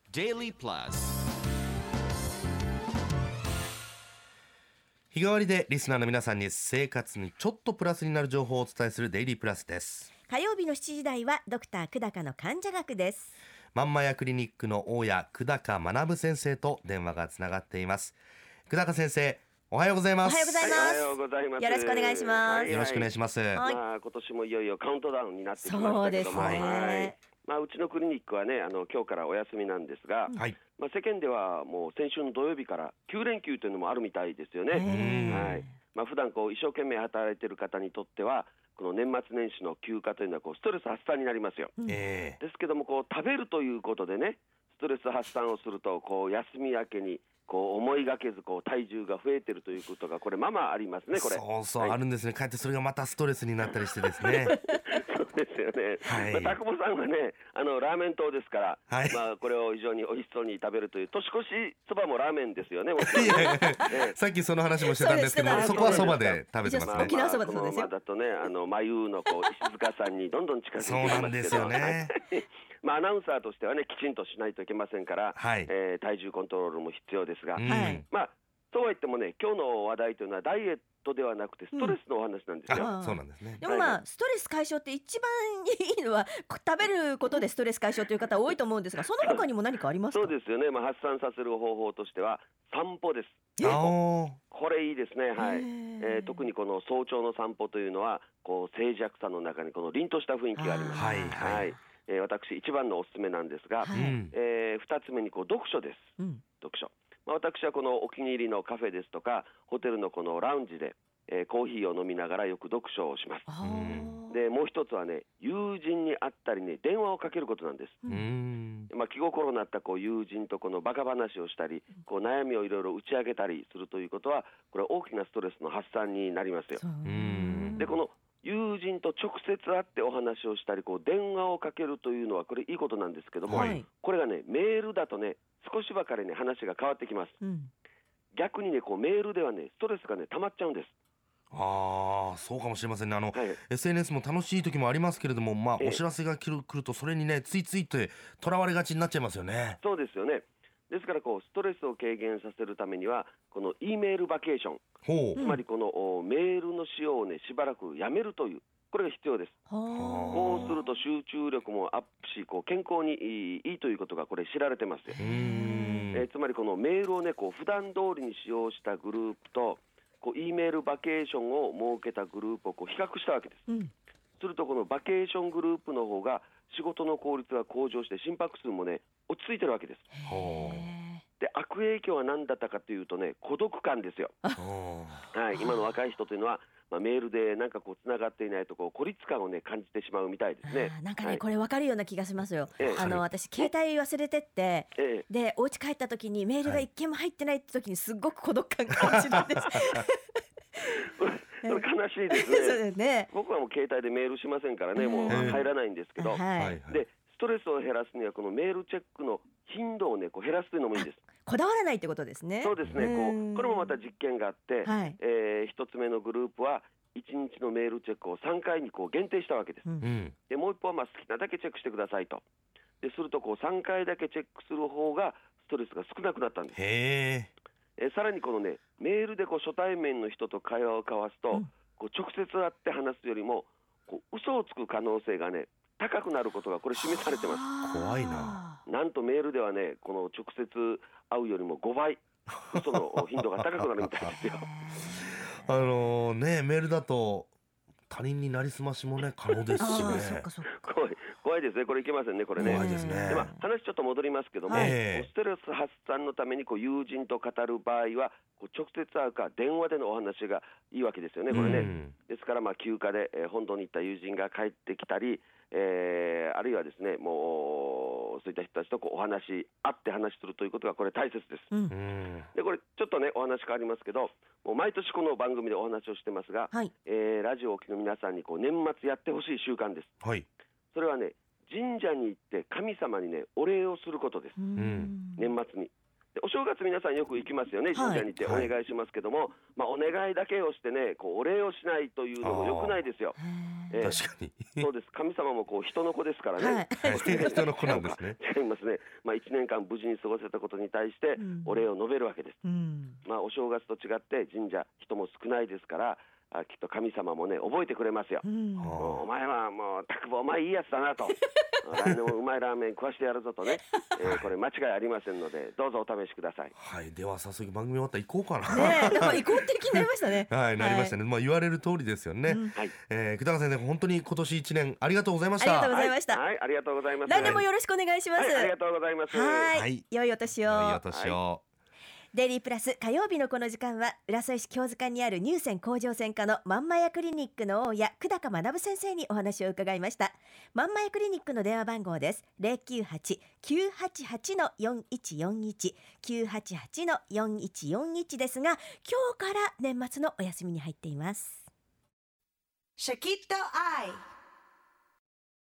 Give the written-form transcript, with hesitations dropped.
Daily Plus。 日替わりでリスナーの皆さんに生活にちょっとプラスになる情報をお伝えするデイリープラスです。 火曜日の7時台はドクター久高の患者学です。 まんまやクリニックの大谷久高学先生と電話がつながっています。久高先生、おはようございます。 おはようございます。 おはようございます。 よろしくお願いします。 よろしくお願いします。 はい今年もいよいよカウントダウンになってきましたそうですけども、 ね。 うちのクリニックはね、今日からお休みなんですが、 はい。 世間ではもう先週の土曜日から9連休というのもあるみたいですよね。はい。普段一生懸命働いている方にとってはこの年末年始の休暇というのはストレス発散になりますよ。ですけども食べるということでね、ストレス発散をすると休み明けに思いがけず体重が増えてるということがこれままありますね。これそうそう、 はい、 あるんですね。かえってそれがまたストレスになったりしてですねそうですよね。 はい。 田久保さんはね、ラーメン党ですから、 はい。 これを非常に美味しそうに食べるという年越しそばもラーメンですよね。もちろんいやいやさっきその話もしてたんですけど、 そうですそこはそばで食べてますね。 沖縄そばだそうですよ。 だとね、眉の石塚さんにどんどん近づいてきますけど、 そうなんですよねアナウンサーとしてはね、きちんとしないといけませんから、 はい。 体重コントロールも必要ですが、 はいそうは言ってもね、今日の話題というのはダイエットではなくてストレスのお話なんですよ。 あ、そうなんですね。 でもストレス解消って一番いいのは食べることでストレス解消という方多いと思うんですが、その他にも何かありますか？ そうですよね。発散させる方法としては散歩です。 あこれいいですね。はい。特にこの早朝の散歩というのは静寂さの中にこの凛とした雰囲気があります。 はいはい。 私一番のおすすめなんですが、 はい 2つ目に読書です。読書。私はこのお気に入りのカフェですとかホテルのこのラウンジで、コーヒーを飲みながらよく読書をします。でもう一つはね、友人に会ったりね、電話をかけることなんです。気心になった友人とこのバカ話をしたり、悩みをいろいろ打ち明けたりするということは、これ大きなストレスの発散になりますよ。でこの友人と直接会ってお話をしたり電話をかけるというのはこれいいことなんですけども、 はいこれがねメールだとね少しばかりね話が変わってきます。逆にねメールではねストレスがね溜まっちゃうんです。 あ、そうかもしれませんね。 はい、 SNS も楽しい時もありますけれども、お知らせが来るとそれにねついついととらわれがちになっちゃいますよね。 そうですよね。ですからストレスを軽減させるためにはこの E メールバケーション、つまりこのメールの使用をねしばらくやめるというこれが必要です。こうすると集中力もアップし健康にいいということがこれ知られてますよ。つまりこのメールをね普段通りに使用したグループとE メールバケーションを設けたグループを比較したわけです。するとこのバケーショングループの方が仕事の効率が向上して心拍数もね落ち着いてるわけです。で悪影響は何だったかというとね、孤独感ですよ。はい、今の若い人というのは、メールでなんかつながっていないと孤立感をね感じてしまうみたいですね。 なんかね、これ分かるような気がしますよ。私携帯忘れてって、でお家帰った時にメールが一件も入ってないって時にすっごく孤独感感じるんですそれ悲しいですね。 そうですね。 僕はもう携帯でメールしませんからね、もう入らないんですけど、でストレスを減らすにはこのメールチェックの頻度をね減らすというのもいいんです。 こだわらないってことですね。 そうですね。これもまた実験があって、一つ目のグループは1日のメールチェックを3回に限定したわけです。でもう一方は好きなだけチェックしてくださいと。ですると3回だけチェックする方がストレスが少なくなったんです。さらにこのねメールで初対面の人と会話を交わすと、直接会って話すよりも嘘をつく可能性がね高くなることがこれ示されてます。 怖いな。 なんとメールではねこの直接会うよりも5倍嘘の頻度が高くなるみたいですよ。 メールだと他人になりすましもね可能ですしね。 怖いですね。これいけませんね。これね。 怖いですね。 で話ちょっと戻りますけども、ストレス発散のために友人と語る場合は直接会うか電話でのお話がいいわけですよね。これね。ですから休暇で本土に行った友人が帰ってきたり、あるいはですねもうそういった人たちと会って話するということがこれ大切です。でこれちょっとねお話変わりますけど、もう毎年この番組でお話をしてますが、ラジオを聴きの皆さんに年末やってほしい習慣です。それはね神社に行って神様にねお礼をすることです。年末にでお正月皆さんよく行きますよね。神社に行ってお願いしますけども、お願いだけをしてねお礼をしないというのも良くないですよ。 確かにそうです。神様もこう人の子ですからね、 はい、人の子なんですね。 違いますね。1年間無事に過ごせたことに対してお礼を述べるわけです。お正月と違って神社人も少ないですから、きっと神様もね覚えてくれますよ。お前はもうたくぼお前いいやつだなと来年もうまいラーメン食わしてやるぞとね、これ間違いありませんのでどうぞお試しください。 はい、では早速番組終わったら行こうかな。 なんか行こうって気になりましたね。 はい、なりましたね。言われる通りですよね。久高先生、本当に今年1年ありがとうございました。 ありがとうございました。 はい、ありがとうございます。 来年もよろしくお願いします。 ありがとうございます。 はい、良いお年を。 良いお年を。 デイリープラス火曜日のこの時間は浦添市京塚にある乳腺甲状腺科のまんまやクリニックの大家久高学先生にお話を伺いました。まんまやクリニックの電話番号です。 098-988-4141 988-4141 ですが、今日から年末のお休みに入っています。 シャキッとアイ